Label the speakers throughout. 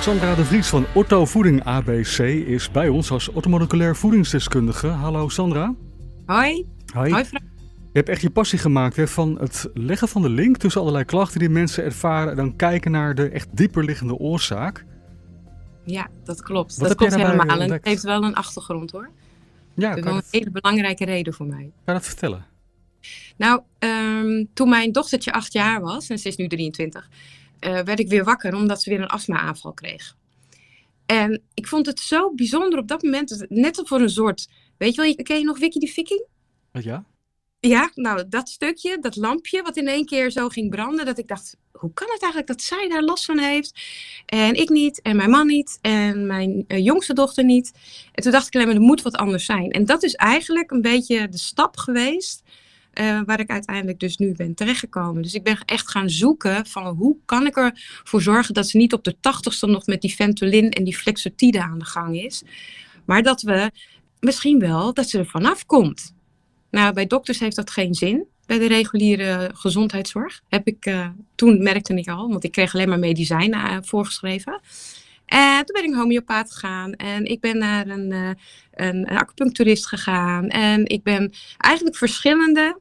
Speaker 1: Sandra de Vries van Ortho Voeding ABC is bij ons als orthomoleculair voedingsdeskundige. Hallo Sandra.
Speaker 2: Hoi.
Speaker 1: Hoi.
Speaker 2: Hoi Frank.
Speaker 1: Je hebt echt je passie gemaakt van het leggen van de link tussen allerlei klachten die mensen ervaren en dan kijken naar de echt dieperliggende oorzaak.
Speaker 2: Ja, dat klopt.
Speaker 1: Wat
Speaker 2: dat
Speaker 1: heb jij
Speaker 2: klopt
Speaker 1: daarbij
Speaker 2: helemaal. En
Speaker 1: ontdekt?
Speaker 2: het heeft wel een achtergrond hoor.
Speaker 1: Ja,
Speaker 2: Dat is wel een hele belangrijke reden voor mij.
Speaker 1: Kan je dat vertellen?
Speaker 2: Nou, toen mijn dochtertje 8 jaar was, en ze is nu 23, werd ik weer wakker omdat ze weer een astma-aanval kreeg. En ik vond het zo bijzonder op dat moment, net voor een soort, weet je wel, ken je nog Wikkie de Vikking?
Speaker 1: Ja?
Speaker 2: Ja, nou dat stukje, dat lampje wat in één keer zo ging branden, dat ik dacht, hoe kan het eigenlijk dat zij daar last van heeft en ik niet en mijn man niet en mijn jongste dochter niet. En toen dacht ik alleen maar, er moet wat anders zijn. En dat is eigenlijk een beetje de stap geweest waar ik uiteindelijk dus nu ben terechtgekomen. Dus ik ben echt gaan zoeken van hoe kan ik ervoor zorgen dat ze niet op de 80ste nog met die Ventolin en die Flexotide aan de gang is. Maar dat we misschien wel, dat ze er vanaf komt. Nou, bij dokters heeft dat geen zin. Bij de reguliere gezondheidszorg toen merkte ik al, want ik kreeg alleen maar medicijnen voorgeschreven. En toen ben ik homeopaat gegaan en ik ben naar een acupuncturist gegaan. En ik ben eigenlijk verschillende,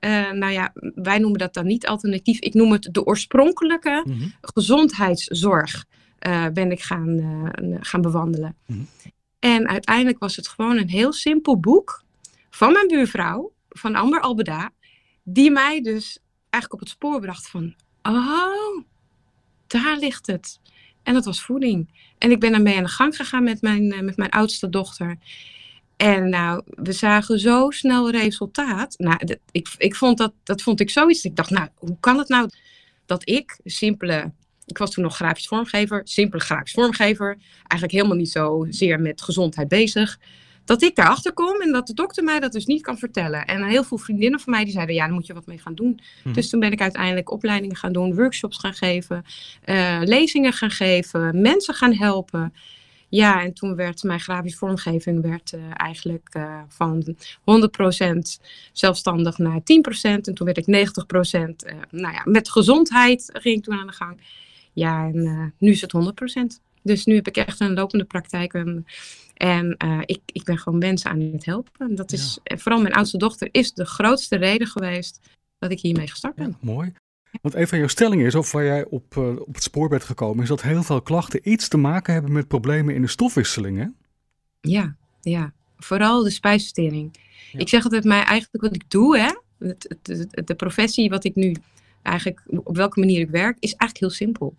Speaker 2: wij noemen dat dan niet alternatief. Ik noem het de oorspronkelijke gezondheidszorg ben ik gaan bewandelen. En uiteindelijk was het gewoon een heel simpel boek van mijn buurvrouw, van Amber Albeda, die mij dus eigenlijk op het spoor bracht van, oh, daar ligt het. En dat was voeding. En ik ben daarmee aan de gang gegaan met mijn oudste dochter. En nou, we zagen zo snel resultaat. Nou, ik vond ik zoiets. Ik dacht, nou, hoe kan het nou dat ik was toen nog grafisch vormgever, simpele grafisch vormgever, eigenlijk helemaal niet zozeer met gezondheid bezig, dat ik daarachter kom en dat de dokter mij dat dus niet kan vertellen. En heel veel vriendinnen van mij die zeiden, ja, daar moet je wat mee gaan doen. Dus toen ben ik uiteindelijk opleidingen gaan doen, workshops gaan geven, lezingen gaan geven, mensen gaan helpen. Ja, en toen werd mijn grafische vormgeving eigenlijk van 100% zelfstandig naar 10%. En toen werd ik 90%. Met gezondheid ging ik toen aan de gang. Ja, en nu is het 100%. Dus nu heb ik echt een lopende praktijk. En ik ben gewoon mensen aan het helpen. En dat is, vooral mijn oudste dochter, is de grootste reden geweest dat ik hiermee gestart ben.
Speaker 1: Ja, mooi. Want een van jouw stellingen is, of waar jij op het spoor bent gekomen, is dat heel veel klachten iets te maken hebben met problemen in de stofwisseling, hè?
Speaker 2: Ja. Vooral de spijsvertering. Ja. Ik zeg altijd, eigenlijk wat ik doe, hè, de professie wat ik nu eigenlijk, op welke manier ik werk, is eigenlijk heel simpel.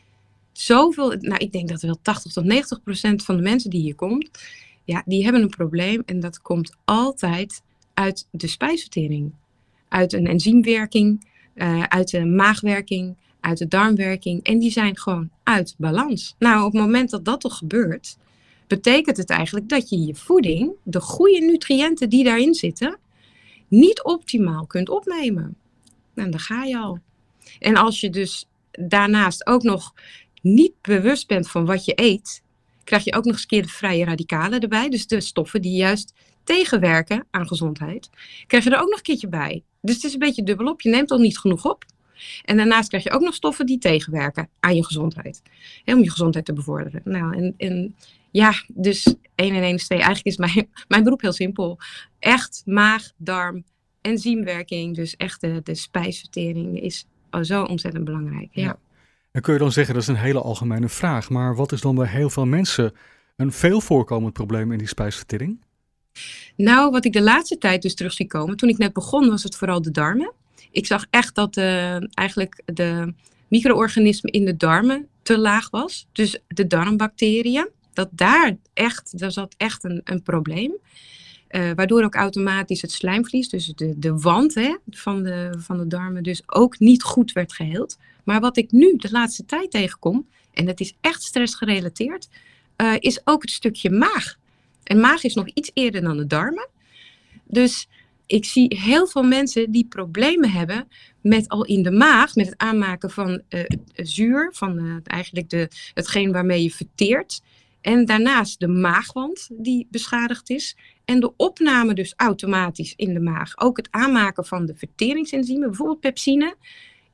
Speaker 2: Ik denk dat wel 80 tot 90% van de mensen die hier komt, ja, die hebben een probleem en dat komt altijd uit de spijsvertering. Uit een enzymwerking, uit de maagwerking, uit de darmwerking en die zijn gewoon uit balans. Nou, op het moment dat dat toch gebeurt, betekent het eigenlijk dat je je voeding, de goede nutriënten die daarin zitten, niet optimaal kunt opnemen. Nou, dan ga je al. En als je dus daarnaast ook nog niet bewust bent van wat je eet, krijg je ook nog eens een keer de vrije radicalen erbij. Dus de stoffen die juist tegenwerken aan gezondheid, krijg je er ook nog een keertje bij. Dus het is een beetje dubbelop. Je neemt al niet genoeg op. En daarnaast krijg je ook nog stoffen die tegenwerken aan je gezondheid. Om je gezondheid te bevorderen. Nou, dus 1 en 1 is 2. Eigenlijk is mijn beroep heel simpel. Echt maag, darm, enzymwerking. Dus echt de spijsvertering is zo ontzettend belangrijk. Ja.
Speaker 1: En kun je dan zeggen, dat is een hele algemene vraag, maar wat is dan bij heel veel mensen een veel voorkomend probleem in die spijsvertering?
Speaker 2: Nou, wat ik de laatste tijd dus terug zie komen, toen ik net begon was het vooral de darmen. Ik zag echt dat eigenlijk de micro-organismen in de darmen te laag was. Dus de darmbacteriën, daar zat echt een probleem. Waardoor ook automatisch het slijmvlies, dus de wand van de darmen, dus ook niet goed werd geheeld. Maar wat ik nu de laatste tijd tegenkom, en dat is echt stressgerelateerd, is ook het stukje maag. En maag is nog iets eerder dan de darmen. Dus ik zie heel veel mensen die problemen hebben met al in de maag, met het aanmaken van zuur, van hetgeen waarmee je verteert. En daarnaast de maagwand die beschadigd is. En de opname dus automatisch in de maag. Ook het aanmaken van de verteringsenzymen, bijvoorbeeld pepsine,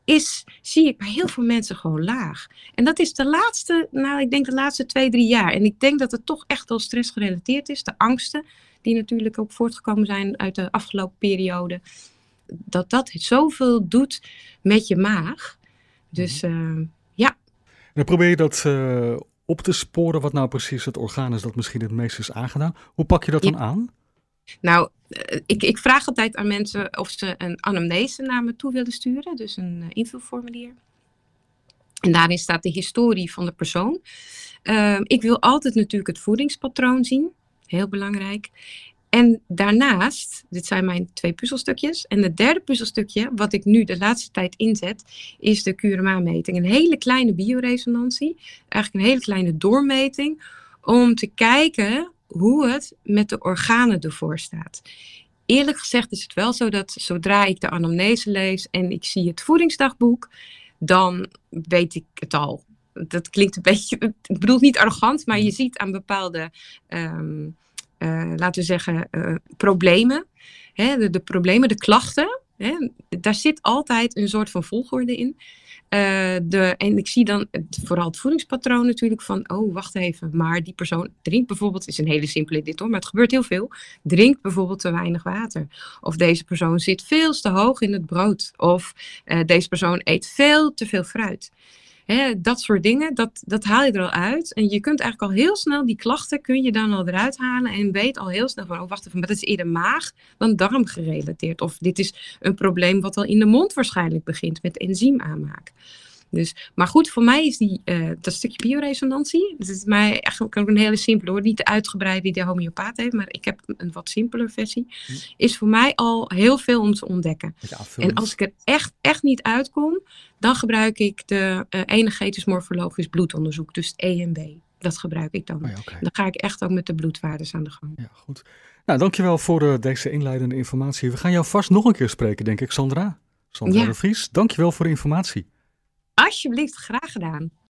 Speaker 2: zie ik bij heel veel mensen gewoon laag. En dat is ik denk de laatste 2-3 jaar. En ik denk dat het toch echt wel stressgerelateerd is. De angsten die natuurlijk ook voortgekomen zijn uit de afgelopen periode. Dat zoveel doet met je maag. Dus ja.
Speaker 1: En dan probeer je dat op te sporen wat nou precies het orgaan is dat misschien het meest is aangedaan. Hoe pak je dat dan aan?
Speaker 2: Nou, ik vraag altijd aan mensen of ze een anamnese naar me toe willen sturen. Dus een invulformulier. En daarin staat de historie van de persoon. Ik wil altijd natuurlijk het voedingspatroon zien. Heel belangrijk. En daarnaast, dit zijn mijn 2 puzzelstukjes. En het derde puzzelstukje, wat ik nu de laatste tijd inzet, is de QRMA-meting. Een hele kleine bioresonantie. Eigenlijk een hele kleine doormeting. Om te kijken hoe het met de organen ervoor staat. Eerlijk gezegd is het wel zo dat zodra ik de anamnese lees en ik zie het voedingsdagboek, dan weet ik het al. Dat klinkt een beetje, ik bedoel niet arrogant, maar je ziet aan bepaalde, laten we zeggen, problemen. Hè, de problemen, de klachten. Hè, daar zit altijd een soort van volgorde in. En ik zie dan vooral het voedingspatroon natuurlijk van, oh wacht even, maar die persoon drinkt bijvoorbeeld, is een hele simpele dit hoor, maar het gebeurt heel veel, drinkt bijvoorbeeld te weinig water. Of deze persoon zit veel te hoog in het brood. Of deze persoon eet veel te veel fruit. Dat soort dingen, dat haal je er al uit. En je kunt eigenlijk al heel snel die klachten kun je dan al eruit halen. En weet al heel snel van, oh wacht even, maar dat is eerder maag dan darm gerelateerd. Of dit is een probleem wat al in de mond waarschijnlijk begint met enzymaanmaak. Dus, maar goed, voor mij is dat stukje bioresonantie, dat is mij eigenlijk ook een hele simpele hoor, niet de uitgebreide die de homeopaat heeft, maar ik heb een wat simpeler versie, is voor mij al heel veel om te ontdekken. En als ik er echt niet uitkom, dan gebruik ik de energetisch morfologisch bloedonderzoek, dus het EMB. Dat gebruik ik dan. Dan ga ik echt ook met de bloedwaardes aan de gang.
Speaker 1: Ja, goed. Nou, dankjewel voor deze inleidende informatie. We gaan jou vast nog een keer spreken, denk ik, Sandra. Sandra de Vries, dankjewel voor de informatie.
Speaker 2: Alsjeblieft, graag gedaan.